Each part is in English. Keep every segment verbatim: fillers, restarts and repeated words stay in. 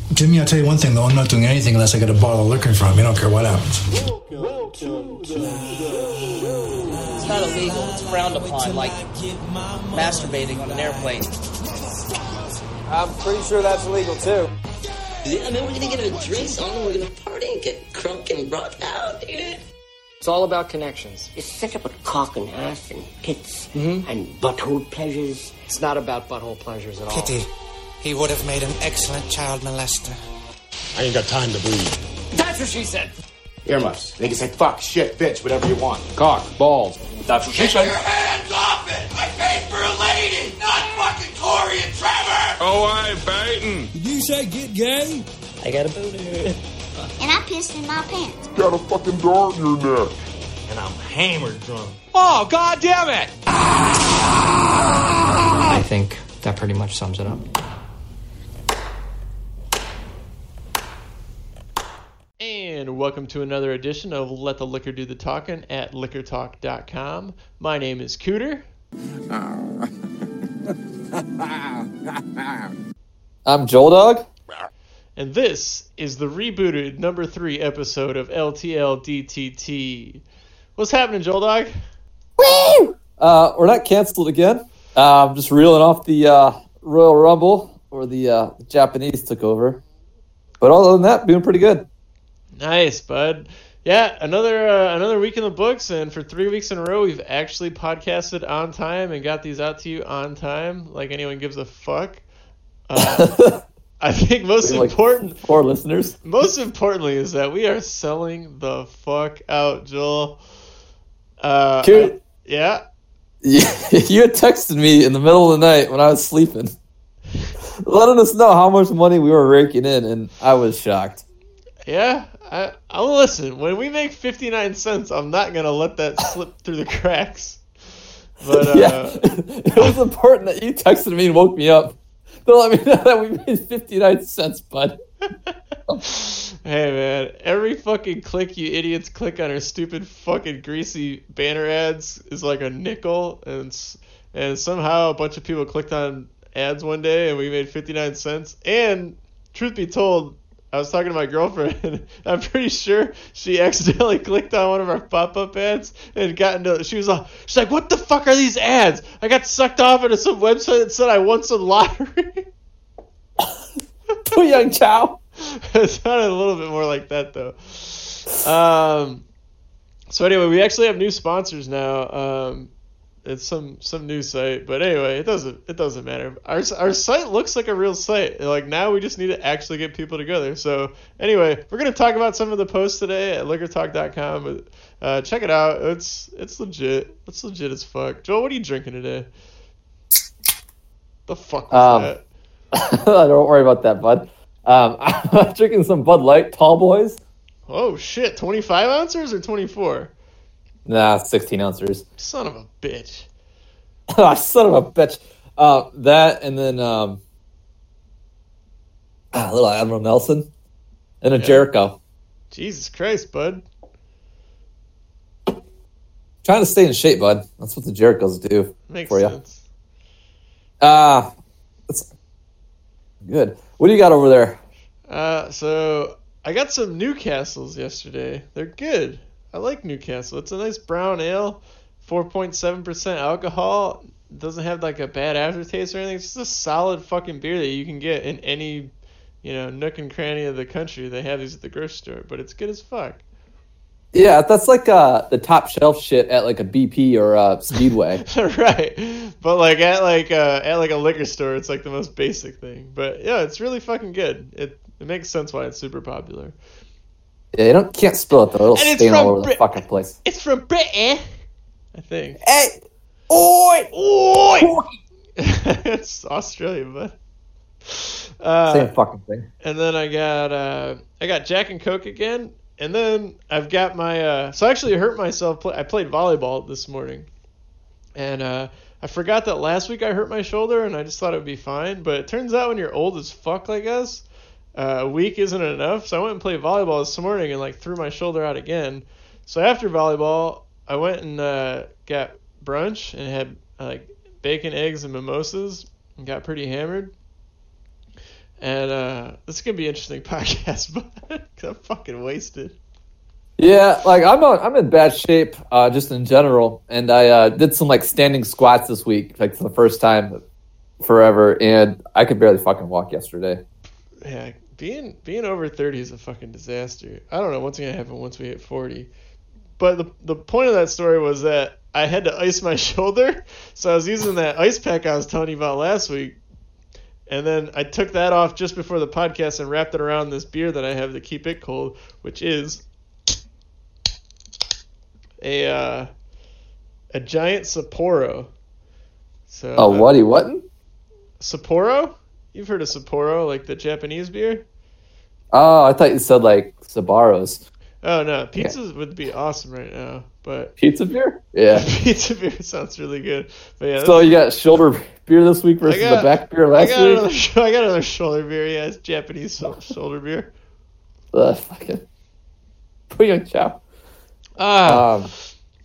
Jimmy, I'll tell you one thing, though. I'm not doing anything unless I get a bottle of liquor from him. I don't care what happens. It's not illegal. It's frowned upon, like masturbating on an airplane. I'm pretty sure that's illegal, too. Yeah, man, we're gonna get a drink on, we're gonna party and get crunk and rock out, dude. It's all about connections. It's set up with cock and ass and tits Mm-hmm. and butthole pleasures. It's not about butthole pleasures at all. Kitty, he would have made an excellent child molester. I ain't got time to breathe. That's what she said. Earmuffs. They can say fuck, shit, bitch, whatever you want. Cock, balls. That's what she said. Your hands off it! I paid for a lady, not fucking Corey and Trevor! Oh, I baiting. Did you say get gay? I got a booter. And I pissed in my pants. Got a fucking dart in your neck. And I'm hammered drunk. Oh, God damn it! I think that pretty much sums it up. And welcome to another edition of Let the Liquor Do the Talking at liquor talk dot com. My name is Cooter. I'm Joel Dog. And this is the rebooted number three episode of L T L D T T. What's happening, Joel Dog? Woo! Uh, we're not canceled again. Uh, I'm just reeling off the uh, Royal Rumble where the, uh, the Japanese took over. But other than that, doing pretty good. Nice, bud. Yeah, another uh, another week in the books, and for three weeks in a row, we've actually podcasted on time and got these out to you on time, like anyone gives a fuck. Uh, I think most like important for listeners, most importantly, is that we are selling the fuck out, Joel. Uh, Cute. I, yeah. You had texted me in the middle of the night when I was sleeping, letting us know how much money we were raking in, and I was shocked. Yeah, I, I'll listen. When we make fifty-nine cents, I'm not going to let that slip through the cracks. But uh, yeah, it was important that you texted me and woke me up. Don't let me know that we made fifty-nine cents, bud. Hey, man, every fucking click you idiots click on our stupid fucking greasy banner ads is like a nickel, and and somehow a bunch of people clicked on ads one day and we made fifty-nine cents. And truth be told, I was talking to my girlfriend. I'm pretty sure she accidentally clicked on one of our pop-up ads and got into. She was like, she's like, "What the fuck are these ads?" I got sucked off into some website that said I won some lottery. Too young, chow. It sounded a little bit more like that though. Um. So anyway, we actually have new sponsors now. Um. It's some some new site, but anyway, it doesn't it doesn't matter. Our our site looks like a real site. Like now, we just need to actually get people together. So anyway, we're gonna talk about some of the posts today at liquor talk dot com. But uh, check it out. It's it's legit. It's legit as fuck. Joel, what are you drinking today? The fuck was um, that? Don't worry about that, bud. Um, I'm drinking some Bud Light Tall Boys. Oh shit! twenty-five ounces or twenty-four? Nah, sixteen ounces. Son of a bitch. Son of a bitch. Uh, that and then um, a little Admiral Nelson and a yeah. Jericho. Jesus Christ, bud. Trying to stay in shape, bud. That's what the Jerichos do Makes for sense. you. Uh, that's good. What do you got over there? Uh, so I got some Newcastles yesterday. They're good. I like Newcastle. It's a nice brown ale, four point seven percent alcohol. It doesn't have like a bad aftertaste or anything. It's just a solid fucking beer that you can get in any, you know, nook and cranny of the country. They have these at the grocery store, but it's good as fuck. Yeah, that's like uh, the top shelf shit at like a B P or a Speedway. Right. But like at like uh, at like a liquor store, it's like the most basic thing. But yeah, it's really fucking good. It it makes sense why it's super popular. Yeah, you don't can't spill it though. It'll And stain all over Brit- the fucking place. It's from Britain, I think. Hey, oi, oi! It's Australia, bud. Uh, Same fucking thing. And then I got uh, I got Jack and Coke again, and then I've got my. Uh, so I actually hurt myself. Play, I played volleyball this morning, and uh, I forgot that last week I hurt my shoulder, and I just thought it would be fine. But it turns out when you're old as fuck like us, uh, a week isn't enough. So I went and played volleyball this morning and like threw my shoulder out again. So after volleyball, I went and uh, got brunch and had like bacon, eggs, and mimosas, and got pretty hammered. And uh, this is gonna be an interesting podcast, but I'm fucking wasted. Yeah, like I'm on, I'm in bad shape, uh, just in general, and I uh, did some like standing squats this week, like for the first time forever, and I could barely fucking walk yesterday. Yeah, being being over thirty is a fucking disaster. I don't know what's gonna happen once we hit forty. But the the point of that story was that I had to ice my shoulder, so I was using that ice pack I was telling you about last week, and then I took that off just before the podcast and wrapped it around this beer that I have to keep it cold, which is a uh, a giant Sapporo. So oh, what? Uh, what? Sapporo? You've heard of Sapporo, like the Japanese beer? Oh, I thought you said like Sabaros. Oh no, pizza yeah. would be awesome right now, but pizza beer? Yeah, pizza beer sounds really good. But yeah, so you got shoulder beer this week versus got, the back beer last I got week. Another, I got another shoulder beer. Yeah, it's Japanese shoulder beer. Uh, fucking put you on chow. Ah. Um,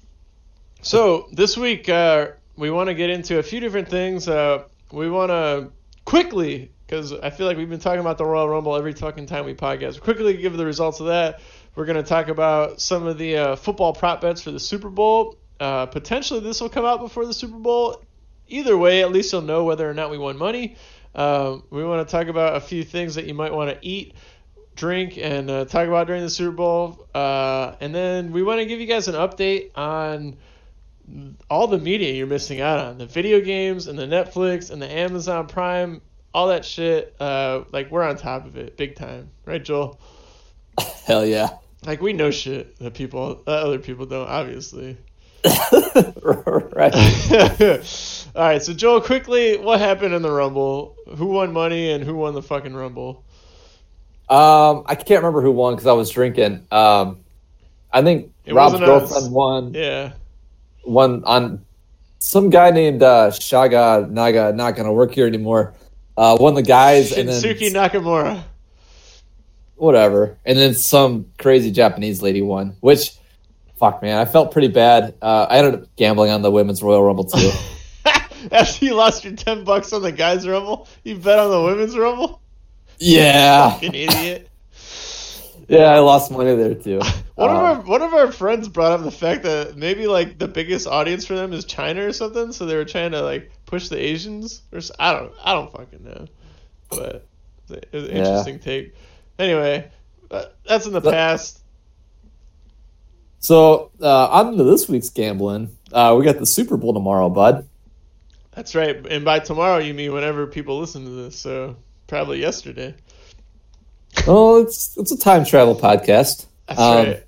so this week uh, we want to get into a few different things. Uh, we want to quickly, because I feel like we've been talking about the Royal Rumble every fucking time we podcast. Quickly give the results of that. We're going to talk about some of the uh, football prop bets for the Super Bowl. Uh, potentially this will come out before the Super Bowl. Either way, at least you'll know whether or not we won money. Uh, we want to talk about a few things that you might want to eat, drink, and uh, talk about during the Super Bowl. Uh, and then we want to give you guys an update on all the media you're missing out on. The video games and the Netflix and the Amazon Prime, all that shit. Uh, like, we're on top of it big time. Right, Joel? Hell yeah. Like, we know shit that people, that other people don't, obviously. Right. All right, so Joel, quickly, what happened in the Rumble? Who won money and who won the fucking Rumble? Um, I can't remember who won because I was drinking. Um, I think it Rob's girlfriend us. won. Yeah. Won on some guy named uh, Shaga Naga, not going to work here anymore. Uh, won the guys. Shinsuke and then, Nakamura. Whatever. And then some crazy Japanese lady won, which, fuck, man, I felt pretty bad. Uh, I ended up gambling on the Women's Royal Rumble, too. After you lost your ten bucks on the guys' Rumble, you bet on the Women's Rumble? Yeah. Fucking idiot. Yeah, I lost money there, too. One, um, of our, one of our friends brought up the fact that maybe, like, the biggest audience for them is China or something, so they were trying to, like, push the Asians. Or I don't I don't fucking know. But it was an interesting yeah. take. Anyway, that's in the but, past. So, uh, on to this week's gambling. Uh, we got the Super Bowl tomorrow, bud. That's right. And by tomorrow, you mean whenever people listen to this, so probably yesterday. Oh, it's it's a time travel podcast. That's um, right.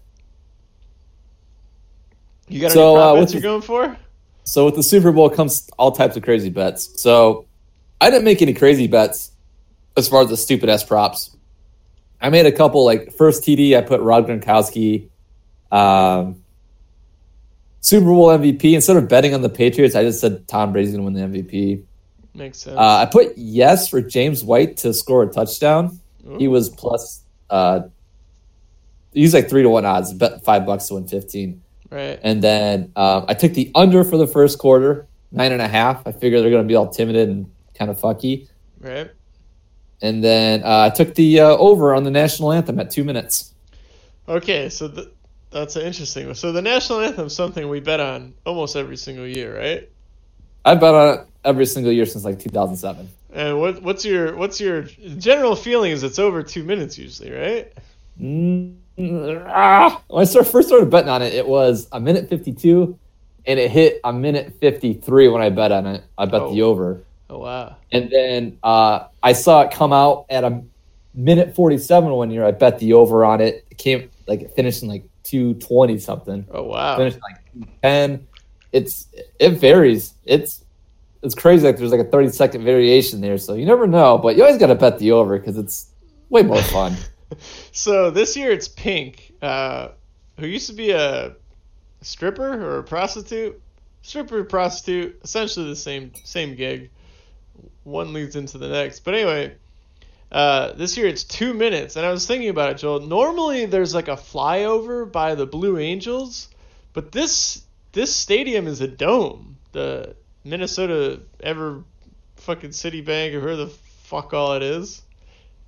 You got so, any prop uh, bets the, you're going for? So with the Super Bowl comes all types of crazy bets. So I didn't make any crazy bets as far as the stupid ass props. I made a couple, like first T D, I put Rob Gronkowski. Um, Super Bowl M V P. Instead of betting on the Patriots, I just said Tom Brady's going to win the M V P. Makes sense. Uh, I put yes for James White to score a touchdown. Ooh. He was plus, uh, he's like three to one odds. Bet five bucks to win fifteen. Right. And then um, I took the under for the first quarter, nine and a half. I figured they're going to be all timid and kind of fucky. Right. And then uh, I took the uh, over on the national anthem at two minutes. Okay, so th- that's an interesting one. So the national anthem is something we bet on almost every single year, right? I bet on it every single year since like two thousand seven. And what what's your what's your general feeling? Is it's over two minutes usually, right? Mm, ah. When I start, first started betting on it, it was a minute fifty-two, and it hit a minute fifty-three when I bet on it. I bet oh. the over. Oh, wow. And then uh, I saw it come out at a minute forty-seven one year. I bet the over on it. It came, like, it finished in, like, two twenty something. Oh, wow. Finished in, like, ten. It's, it varies. It's, it's crazy. Like, there's, like, a thirty-second variation there. So you never know. But you always got to bet the over because it's way more fun. So this year it's Pink, uh, who used to be a stripper or a prostitute. Stripper, prostitute, essentially the same same gig. One leads into the next. But anyway, uh, this year it's two minutes. And I was thinking about it, Joel. Normally there's like a flyover by the Blue Angels. But this this stadium is a dome. The Minnesota Ever fucking City Bank or whoever the fuck all it is.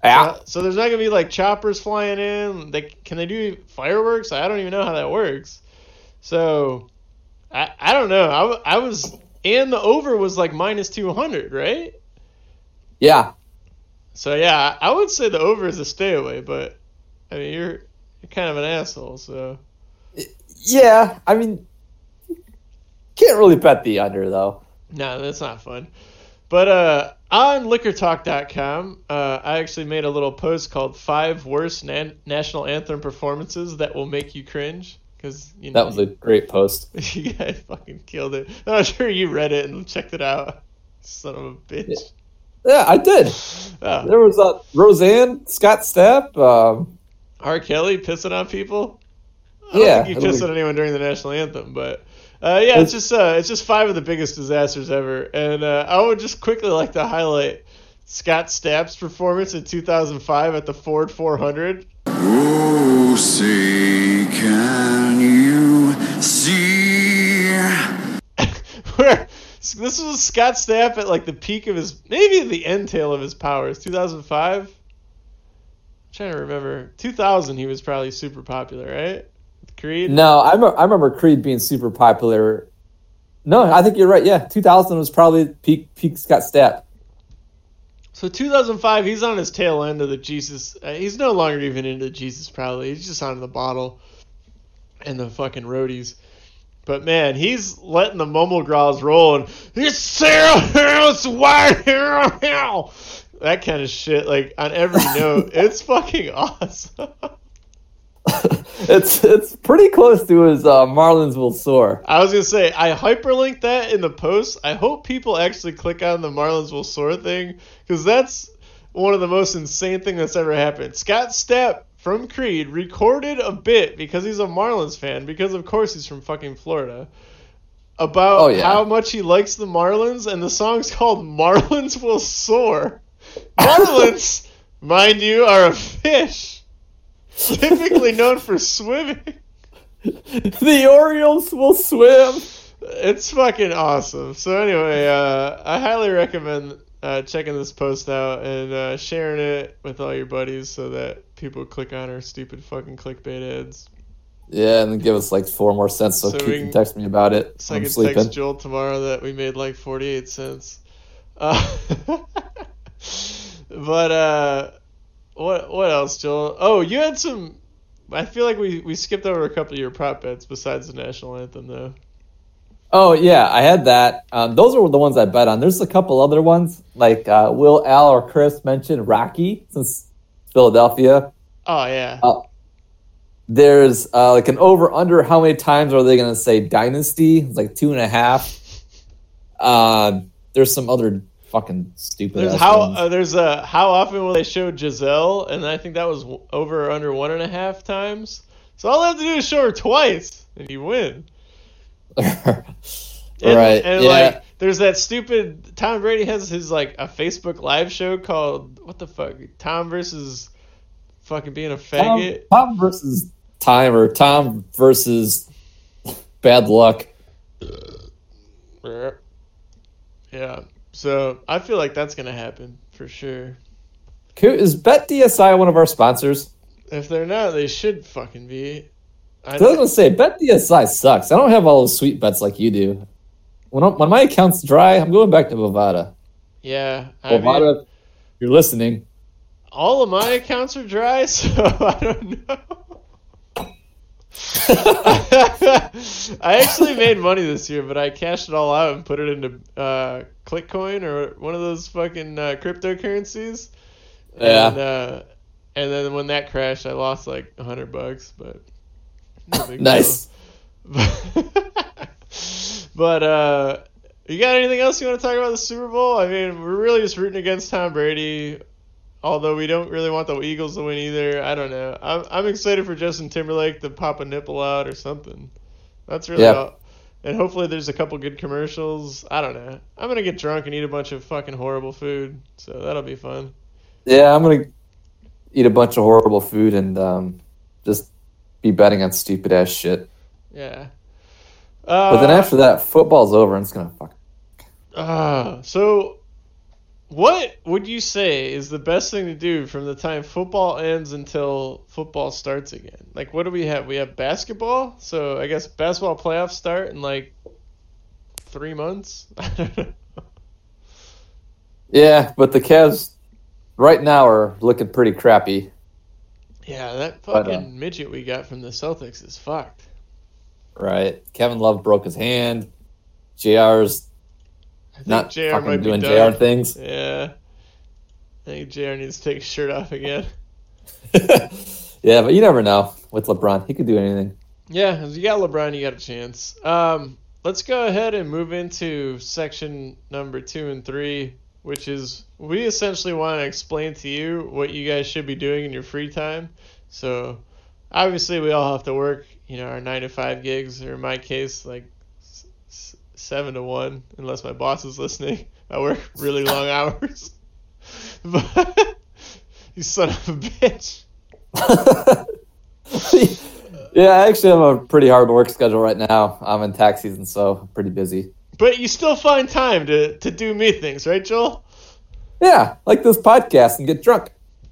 Yeah. So, so there's not gonna be like choppers flying in. They can they do fireworks? I don't even know how that works. So I I don't know. I, I was and the over was like minus two hundred, right? Yeah. So yeah, I would say the over is a stay away, but I mean you're you're kind of an asshole, so Yeah, I mean, can't really bet the under though. No, that's not fun. But uh, on liquor talk dot com, uh, I actually made a little post called Five Worst Nan- National Anthem Performances That Will Make You Cringe. Cause, you know, that was a great post. You guys fucking killed it. I'm sure you read it and checked it out. Son of a bitch. Yeah, I did. Oh. There was uh, Roseanne, Scott Stapp. Um, R. Kelly pissing on people? I yeah. don't think he pissed on anyone during the national anthem, but... Uh, yeah, it's just uh, it's just five of the biggest disasters ever, and uh, I would just quickly like to highlight Scott Stapp's performance in two thousand five at the Ford four hundred. Oh, say can you see? Where this was Scott Stapp at like the peak of his, maybe the end tail of his powers. two thousand five. I'm trying to remember. two thousand, he was probably super popular, right? Creed? No, I, me- I remember Creed being super popular. No, I think you're right. Yeah, two thousand was probably peak peak Scott Stapp. So two thousand five, he's on his tail end of the Jesus. Uh, he's no longer even into Jesus, probably. He's just on the bottle and the fucking roadies. But man, he's letting the mumble growls roll and it's Sarah House White Hell. That kind of shit, like on every note. It's fucking awesome. it's it's pretty close to his uh, Marlins Will Soar. I was gonna say I hyperlinked that in the post. I hope people actually click on the Marlins Will Soar thing because that's one of the most insane things that's ever happened. Scott Stapp from Creed recorded a bit because he's a Marlins fan, because of course he's from fucking Florida, about oh, yeah. how much he likes the Marlins, and the song's called Marlins Will Soar. Marlins, mind you, are a fish. Typically known for swimming. The Orioles will swim. It's fucking awesome. So anyway, uh, I highly recommend uh, checking this post out and uh, sharing it with all your buddies so that people click on our stupid fucking clickbait ads. Yeah, and then give us like four more cents so, So Keith we can can- text me about it. So I I'm can sleeping. text Joel tomorrow that we made like forty-eight cents. Uh, but uh, what what else, Joel? Oh, you had some. I feel like we, we skipped over a couple of your prop bets besides the national anthem, though. Oh yeah, I had that. Um, those are the ones I bet on. There's a couple other ones like uh, Will, Al, or Chris mentioned Rocky since Philadelphia. Oh yeah. Uh, there's uh, like an over under. How many times are they going to say dynasty? It's like two and a half. Uh, there's some other fucking stupid. There's ass how ones. uh, there's a how often will they show Giselle, and I think that was w- over or under one and a half times. So all they have to do is show her twice, and you win. right. And, and yeah. like, there's that stupid Tom Brady has his like a Facebook live show called what the fuck? Tom versus fucking being a Tom, faggot. Tom versus time or Tom versus bad luck. Yeah. So I feel like that's gonna happen for sure. Is Bet D S I one of our sponsors? If they're not, they should fucking be. I I was gonna say Bet D S I sucks. I don't have all those sweet bets like you do. When I'm, when my account's dry, I'm going back to Bovada. Yeah, I Bovada, mean, you're listening. all of my accounts are dry, so I don't know. I actually made money this year, but I cashed it all out and put it into uh, Clickcoin or one of those fucking uh, cryptocurrencies. Yeah. And, uh, and then when that crashed, I lost like a hundred bucks, but no big Nice. deal. But uh, you got anything else you want to talk about the Super Bowl? I mean, we're really just rooting against Tom Brady. Although we don't really want the Eagles to win either. I don't know. I'm I'm excited for Justin Timberlake to pop a nipple out or something. That's really Yeah. all. And hopefully there's a couple good commercials. I don't know. I'm going to get drunk and eat a bunch of fucking horrible food. So that'll be fun. Yeah, I'm gonna eat a bunch of horrible food and um, just be betting on stupid ass shit. Yeah. Uh, But then after that, football's over and it's gonna fuck. Uh, so What would you say is the best thing to do from the time football ends until football starts again? Like, what do we have? We have basketball, so I guess basketball playoffs start in like three months. Yeah, but the Cavs right now are looking pretty crappy. Yeah, that But, fucking uh, midget we got from the Celtics is fucked. Right. Kevin Love broke his hand. J R's I think not J R fucking might be doing done. J R things. Yeah. I think J R needs to take his shirt off again. Yeah, but you never know with LeBron. He could do anything. Yeah, if you got LeBron, you got a chance. Um, let's go ahead and move into section number two and three, which is we essentially want to explain to you what you guys should be doing in your free time. So, obviously, we all have to work, you know, our nine to five gigs, or in my case, like s- s- seven to one, unless my boss is listening. I work really long hours. But you son of a bitch. Yeah, I actually have a pretty hard work schedule right now. I'm in tax season, so I'm pretty busy. But you still find time to, to do me things, right, Joel? Yeah, like this podcast and get drunk.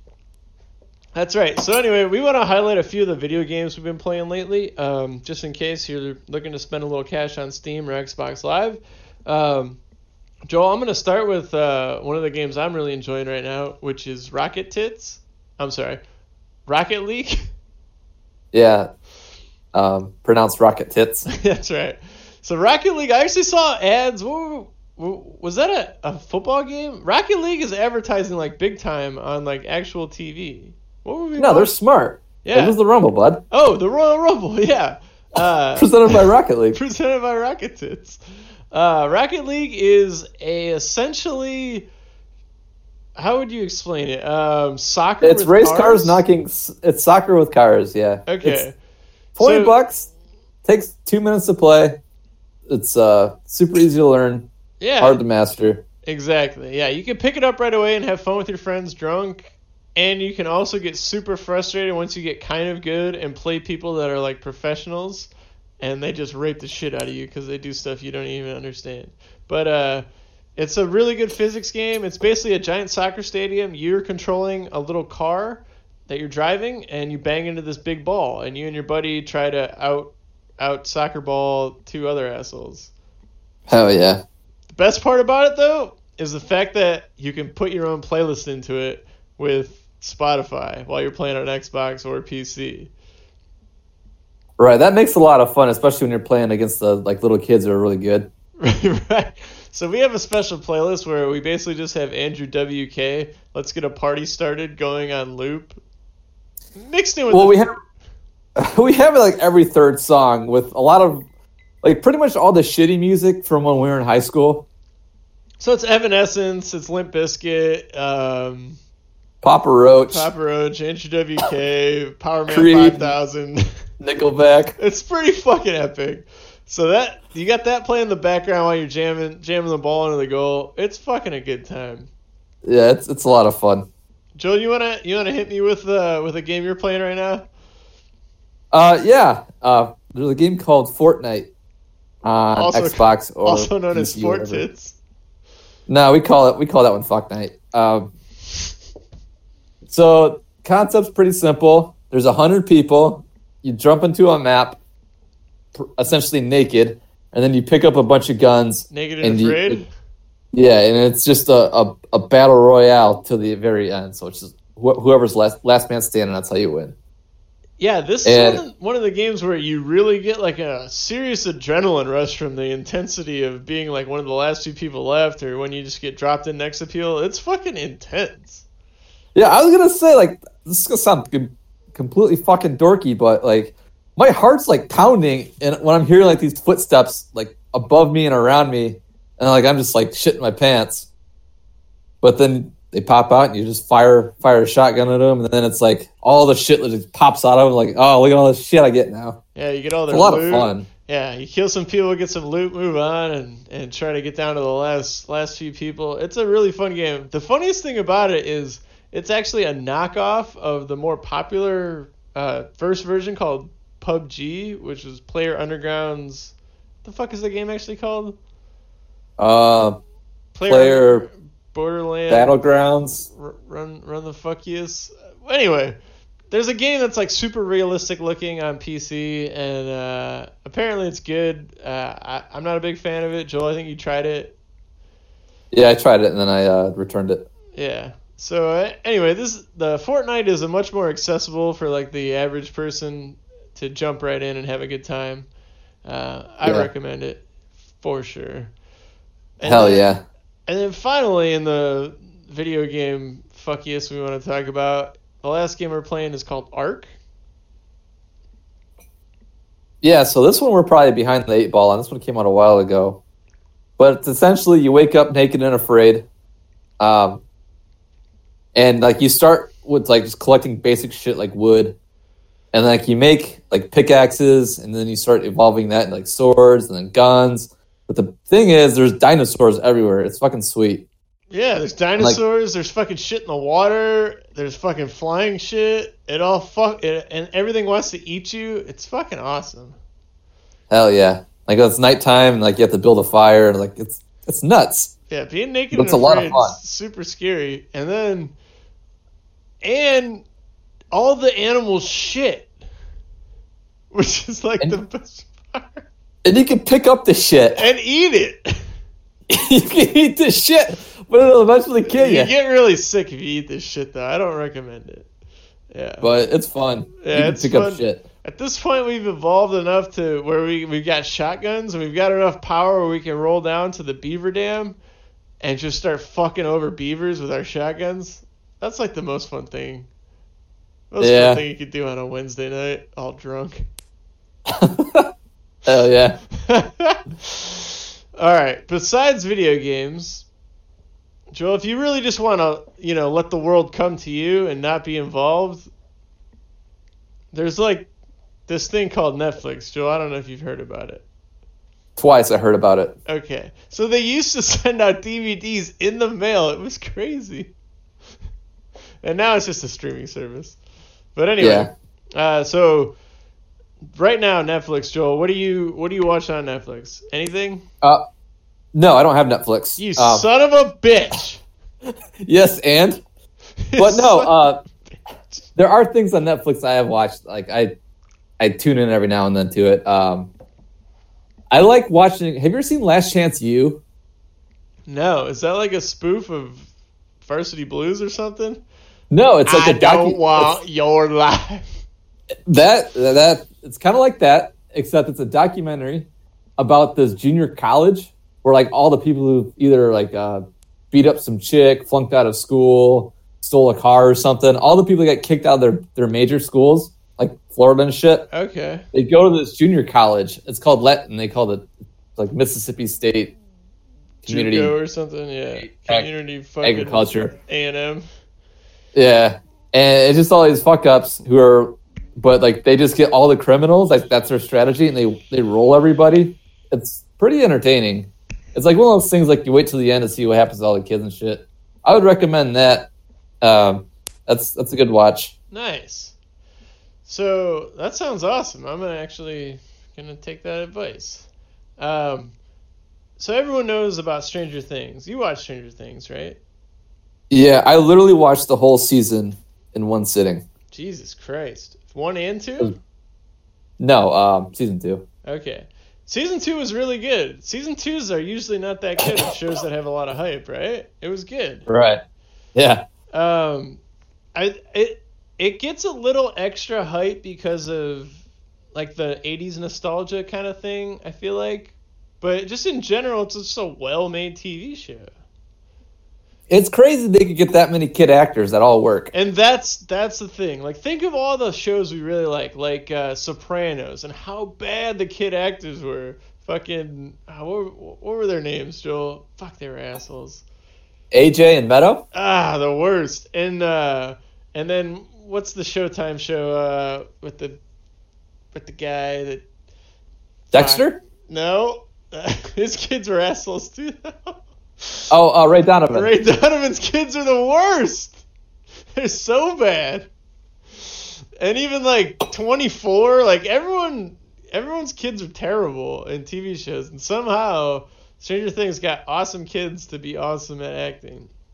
That's right. So anyway, we want to highlight a few of the video games we've been playing lately, um, just in case you're looking to spend a little cash on Steam or Xbox Live. Um, Joel, I'm going to start with uh, one of the games I'm really enjoying right now, which is Rocket Tits. I'm sorry, Rocket League. Yeah, um, pronounced Rocket Tits. That's right. So Rocket League, I actually saw ads. What were, was that a, a football game? Rocket League is advertising like big time on like actual T V. What were we? No, they're smart. Yeah. It was the Rumble, bud. Oh, the Royal Rumble. Yeah. Uh, Presented by Rocket League. presented by Rocket Tits. Uh, Rocket League is a essentially. How would you explain it? Um, soccer. It's with race cars? cars knocking. It's soccer with cars. Yeah. Okay. It's Twenty So- bucks. Takes two minutes to play. It's uh super easy to learn. Yeah. Hard to master. Exactly. Yeah, you can pick it up right away and have fun with your friends drunk. And you can also get super frustrated once you get kind of good and play people that are like professionals and they just rape the shit out of you because they do stuff you don't even understand. But uh, it's a really good physics game. It's basically a giant soccer stadium. You're controlling a little car that you're driving and you bang into this big ball and you and your buddy try to out out soccer ball two other assholes. Hell yeah. The best part about it, though, is the fact that you can put your own playlist into it with Spotify while you're playing on Xbox or P C. Right, that makes a lot of fun, especially when you're playing against the like little kids who are really good. Right. So we have a special playlist where we basically just have Andrew W K, Let's Get a Party Started, going on loop. Mixed in with Well, the- we have we have it like every third song with a lot of like pretty much all the shitty music from when we were in high school. So it's Evanescence, it's Limp Bizkit, um, Papa Roach, Papa Roach, Andrew W K, Power Man Creed. five thousand. Nickelback. It's pretty fucking epic. So that you got that playing in the background while you're jamming jamming the ball into the goal. It's fucking a good time. Yeah, it's it's a lot of fun. Joel, you wanna you wanna hit me with uh with a game you're playing right now? Uh, yeah. Uh, there's a game called Fortnite on Also- Xbox or Also known as P C, Sport whatever. Tits. No, we call it we call that one Fuck Night. Um, so concept's pretty simple. There's a hundred people. You jump into a map, pr- essentially naked, and then you pick up a bunch of guns. Naked and you- Afraid? yeah, and it's just a, a, a battle royale till the very end. So it's just wh- whoever's last last man standing. That's how you win. Yeah, this And- is one of, one of the games where you really get like a serious adrenaline rush from the intensity of being like one of the last few people left, or when you just get dropped in next to people. It's fucking intense. Yeah, I was gonna say like this is gonna sound com- completely fucking dorky, but like my heart's like pounding, and when I'm hearing like these footsteps like above me and around me, and like I'm just like shitting my pants. But then they pop out, and you just fire fire a shotgun at them, and then it's like all the shit that just pops out of them. Like, oh, look at all this shit I get now. Yeah, you get all It's their a lot loot. of fun. Yeah, you kill some people, get some loot, move on, and, and try to get down to the last last few people. It's a really fun game. The funniest thing about it is it's actually a knockoff of the more popular uh, first version called P U B G, which was Player Underground's. What the fuck is the game actually called? Uh, Player. player Borderlands Battlegrounds. R- run run the fuck yes. Anyway, there's a game that's like super realistic looking on P C, and uh, apparently it's good. Uh, I, I'm not a big fan of it. Joel, I think you tried it. Yeah, I tried it and then I uh, returned it. Yeah. So uh, anyway, this the Fortnite is a much more accessible for like the average person to jump right in and have a good time. Uh, I Yeah. recommend it for sure. And Hell then, yeah. And then finally, in the video game fuck yes we want to talk about, the last game we're playing is called Ark. Yeah, so this one we're probably behind the eight ball on. This one came out a while ago. But it's essentially you wake up naked and afraid. Um, and like you start with like just collecting basic shit like wood. And like you make like pickaxes, and then you start evolving that into like swords and then guns. But the thing is, there's dinosaurs everywhere. It's fucking sweet. Yeah, there's dinosaurs. Like, there's fucking shit in the water. There's fucking flying shit. It all fuck it, and everything wants to eat you. It's fucking awesome. Hell yeah! Like it's nighttime, and like you have to build a fire, and like it's it's nuts. Yeah, being naked But it's and a lot afraid of fun. is super scary. And then, and all the animals shit, which is like And- the best part. And you can pick up the shit. And eat it. You can eat the shit, but it'll eventually kill you. You get really sick if you eat this shit, though. I don't recommend it. Yeah. But it's fun. Yeah, you can it's pick fun. up shit. At this point, we've evolved enough to where we, we've got shotguns, and we've got enough power where we can roll down to the beaver dam and just start fucking over beavers with our shotguns. That's like the most fun thing. Most Yeah. fun thing you could do on a Wednesday night, all drunk. Hell yeah. All right. Besides video games, Joel, if you really just want to, you know, let the world come to you and not be involved, there's like this thing called Netflix. Joel, I don't know if you've heard about it. Twice I heard about it. Okay. So they used to send out D V Ds in the mail. It was crazy. And now it's just a streaming service. But anyway, Yeah. uh, so right now Netflix, Joel, what do you what do you watch on Netflix? Anything? Uh, no, I don't have Netflix. You Um, son of a bitch. Yes, and but no, uh, there are things on Netflix I have watched. Like I, I tune in every now and then to it. Um, I like watching. Have you ever seen Last Chance U? No, is that like a spoof of Varsity Blues or something? No, it's like I a docu- don't want your life. That that it's kind of like that, except it's a documentary about this junior college where like all the people who either like uh, beat up some chick, flunked out of school, stole a car or something. All the people that got kicked out of their, their major schools, like Florida and shit. Okay. They go to this junior college. It's called Let, and they call it like Mississippi State Community JUCO or something, yeah. Community fucking Agriculture. A and M. Yeah, and it's just all these fuck ups who are, but like they just get all the criminals. Like that's their strategy, and they they roll everybody. It's pretty entertaining. It's like one of those things like you wait till the end to see what happens to all the kids and shit. I would recommend that. Um, that's that's a good watch. Nice. So that sounds awesome. I'm gonna actually gonna take that advice. Um, so everyone knows about Stranger Things. You watch Stranger Things, right? Yeah, I literally watched the whole season in one sitting. Jesus Christ. One and two? No, um, season two. Okay. Season two was really good. Season twos are usually not that good in shows that have a lot of hype, right? It was good. Right. Yeah. Um, I it it gets a little extra hype because of like the eighties nostalgia kind of thing, I feel like. But just in general, it's just a well-made T V show. It's crazy they could get that many kid actors that all work. And that's that's the thing. Like, think of all the shows we really like, like uh, Sopranos, and how bad the kid actors were. Fucking, uh, what, what were their names, Joel? Fuck, they were assholes. A J and Meadow? Ah, the worst. And uh, and then what's the Showtime show uh, with the with the guy that Dexter? No, his kids were assholes too. Oh, uh, Ray Donovan. Ray Donovan's kids are the worst. They're so bad. And even like twenty-four, like everyone, everyone's kids are terrible in T V shows, and somehow Stranger Things got awesome kids to be awesome at acting.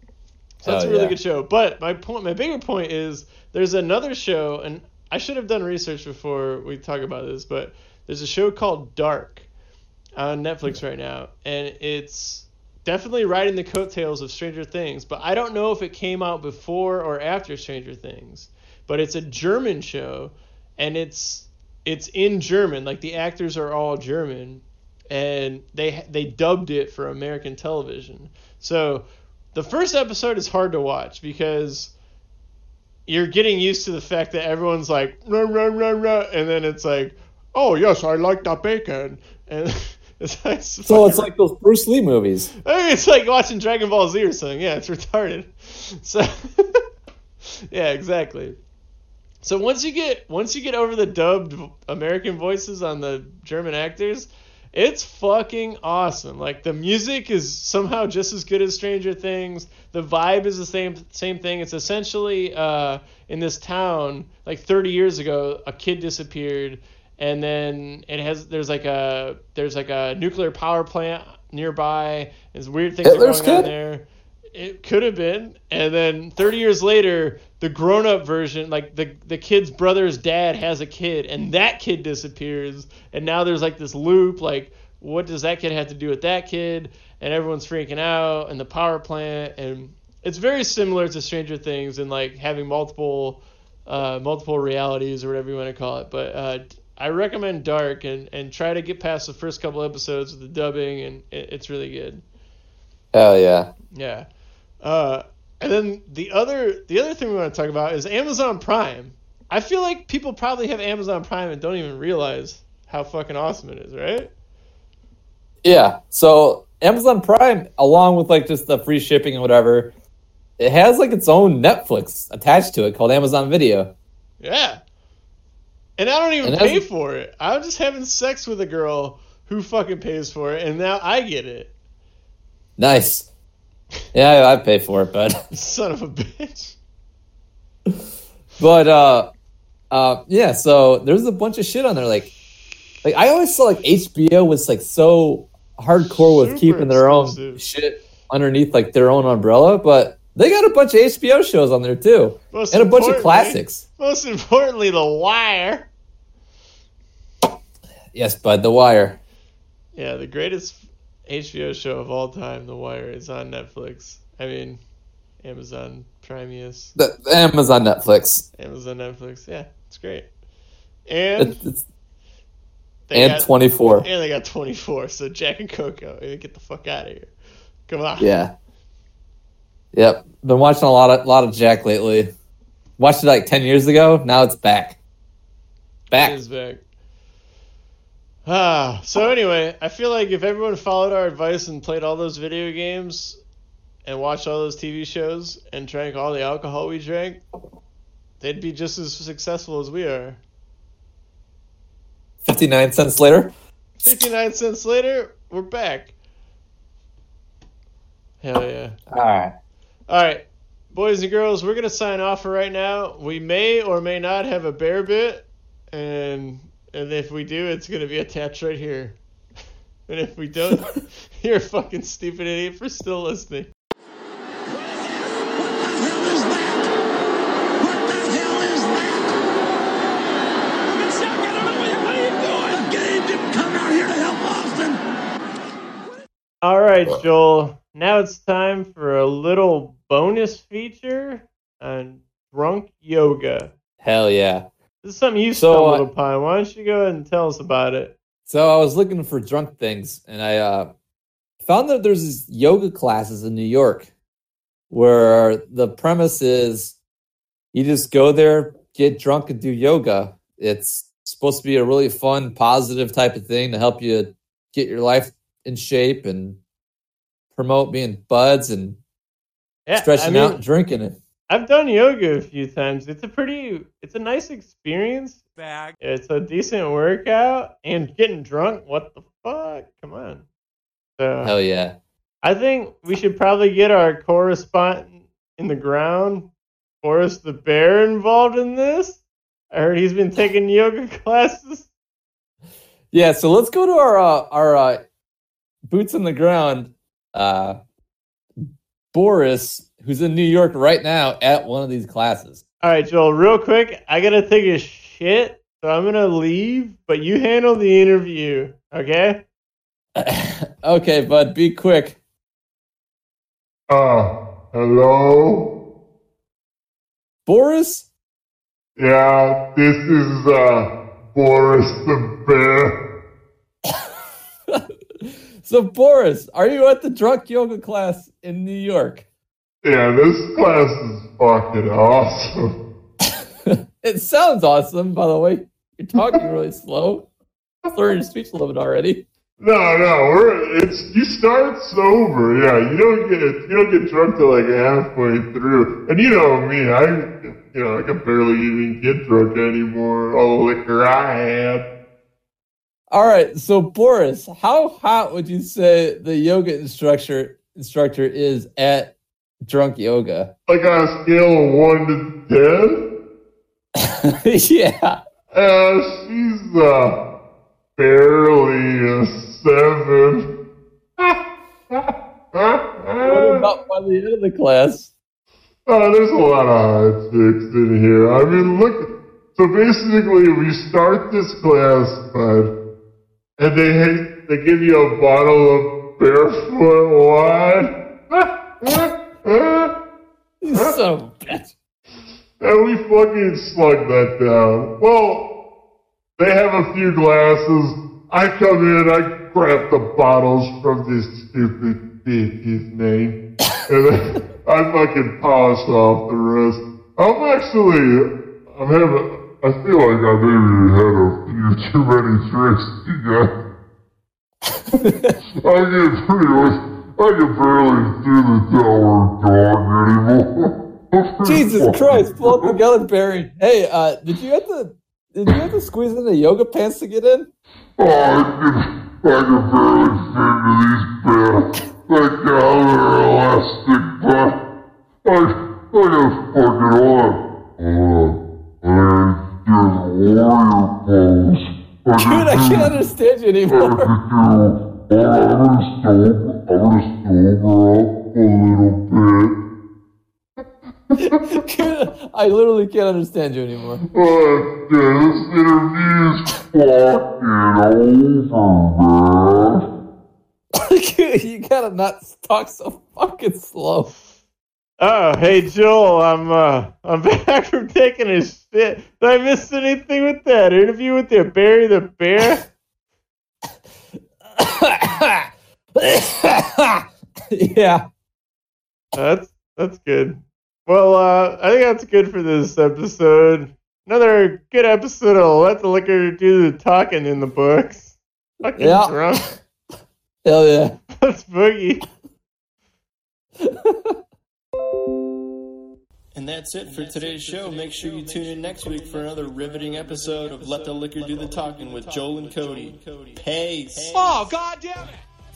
So that's Oh, a really yeah. good show. But my point, my bigger point is there's another show, and I should have done research before we talk about this, but there's a show called Dark on Netflix right now, and it's definitely riding the coattails of Stranger Things, but I don't know if it came out before or after Stranger Things. But it's a German show, and it's it's in German, like the actors are all German, and they they dubbed it for American television. So the first episode is hard to watch because you're getting used to the fact that everyone's like rah, rah, rah, rah, and then it's like, oh yes, I like that bacon, and it's like, So it's like those Bruce Lee movies. I mean, it's like watching Dragon Ball Z or something. Yeah, it's retarded. So yeah, exactly. So once you get once you get over the dubbed American voices on the German actors, it's fucking awesome. Like the music is somehow just as good as Stranger Things. The vibe is the same same thing. It's essentially uh, in this town like thirty years ago, a kid disappeared, and then it has there's like a there's like a nuclear power plant nearby. There's weird things Hitler's are going on kid? there. It could have been, and then thirty years later, the grown-up version, like the the kid's brother's dad has a kid, and that kid disappears, and now there's like this loop, like what does that kid have to do with that kid? And everyone's freaking out, and the power plant, and it's very similar to Stranger Things, and like having multiple uh, multiple realities or whatever you want to call it. But uh, I recommend Dark, and and try to get past the first couple episodes with the dubbing, and it, it's really good. Hell yeah. Yeah. Uh, and then the other the other thing we want to talk about is Amazon Prime. I feel like people probably have Amazon Prime and don't even realize how fucking awesome it is, right? Yeah. So Amazon Prime, along with like just the free shipping and whatever, it has like its own Netflix attached to it called Amazon Video. Yeah. And I don't even And pay that's- for it. I'm just having sex with a girl who fucking pays for it, and now I get it. Nice. Yeah, I pay for it, but Son of a bitch. but uh, uh, yeah. So there's a bunch of shit on there. Like, like I always saw like H B O was like so hardcore with Super keeping their own exclusive. shit underneath like their own umbrella, but they got a bunch of H B O shows on there too, Most and a bunch of importantly- classics. Most importantly, The Wire. Yes, bud, The Wire. Yeah, the greatest H B O show of all time, The Wire, is on Netflix. I mean, Amazon Prime, yes. The, the Amazon Netflix. Amazon Netflix, yeah, it's great. And It's, it's, they and got- twenty-four. And they got twenty-four, so Jack and Coco, get the fuck out of here. Come on. Yeah. Yep. Been watching a lot of lot of Jack lately. Watched it like ten years ago. Now it's back. Back. It is back. Ah, so anyway, I feel like if everyone followed our advice and played all those video games and watched all those T V shows and drank all the alcohol we drank, they'd be just as successful as we are. fifty-nine cents later. fifty-nine cents later, we're back. Hell yeah. All right. All right, boys and girls, we're going to sign off for right now. We may or may not have a bear bit, and and if we do, it's going to be attached right here. And if we don't, you're a fucking stupid idiot for still listening. All right, Joel. Now it's time for a little bonus feature on drunk yoga. Hell yeah. This is something you So, stumbled uh, upon. Why don't you go ahead and tell us about it? So I was looking for drunk things, and I uh, found that there's these yoga classes in New York where the premise is you just go there, get drunk, and do yoga. It's supposed to be a really fun, positive type of thing to help you get your life in shape and promote being buds and Yeah, stretching I mean, out and drinking it. I've done yoga a few times. It's a pretty, it's a nice experience. Bag. It's a decent workout, and getting drunk. What the fuck? Come on. So Hell yeah. I think we should probably get our correspondent in the ground, Forrest the Bear, involved in this. I heard he's been taking yoga classes. Yeah, so let's go to our uh, our uh, boots on the ground. Uh, Boris, who's in New York right now at one of these classes. All right, Joel, real quick, I got to take a shit, so I'm going to leave, but you handle the interview, okay? Okay, bud, be quick. Uh, hello? Boris? Yeah, this is, uh, Boris the Bear. So, Boris, are you at the drunk yoga class in New York? Yeah, this class is fucking awesome. It sounds awesome, by the way. You're talking really slow. Slurring your speech a little bit already. No, no, we're it's you start sober, yeah. You don't get you don't get drunk till like halfway through. And you know me, I you know, I can barely even get drunk anymore. All the liquor I had. All right, so Boris, how hot would you say the yoga instructor instructor is at drunk yoga? Like on a scale of one to ten? Yeah. Uh, she's uh barely a seven. What about by the end of the class? Oh, there's a lot of hot chicks in here. I mean, look. So basically, we start this class, bud. And they they give you a bottle of barefoot wine. You son of a bitch. And we fucking slug that down. Well, they have a few glasses. I come in, I grab the bottles from this stupid bitch's name. And then I fucking polish off the rest. I'm actually, I'm having... I feel like I maybe had a few too many drinks together. I get pretty much, I can barely do the downward dog anymore. Jesus Christ, pull up together, Barry. Hey, uh, did you have to did you have to squeeze in the yoga pants to get in? Oh, I can, I can barely fit into these pants. Thank God they're elastic, but I, I gotta fucking hold on. Hold on. There's warrior pose. Dude, I can't understand you anymore. I'm gonna sober, I'm gonna sober up a little bit. Dude, I literally can't understand you anymore. Oh, yeah, this interview's fucking over, man. You gotta not talk so fucking slow. Oh, hey Joel, I'm uh, I'm back from taking a shit. Did I miss anything with that interview with the Barry the Bear? Yeah, that's that's good. Well, uh, I think that's good for this episode. Another good episode of Let the Liquor Do the Talking in the books. Fucking yeah. drunk. Hell yeah. Let's boogie. And that's it for today's show. Make sure you tune in next week for another riveting episode of Let the Liquor Do the Talking with Joel and Cody. Peace. Oh, God damn it!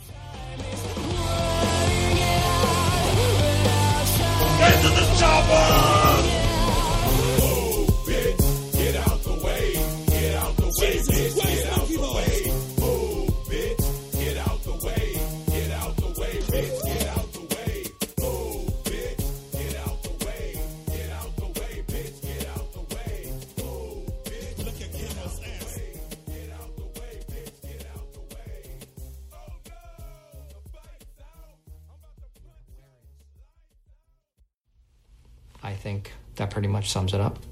Get to the chopper! Oh, bitch, get out the way. Get out the way, bitch. Get out the way. Oh, bitch, get out the way. Get out the way, bitch. Get out the way. Oh, bitch, get out the way. Get out the way, bitch. Get out the way. Oh, bitch, look at Kim's ass. Get out the way, bitch. Get out the way. Oh, no, the bike's out. I'm about to put... I think that pretty much sums it up.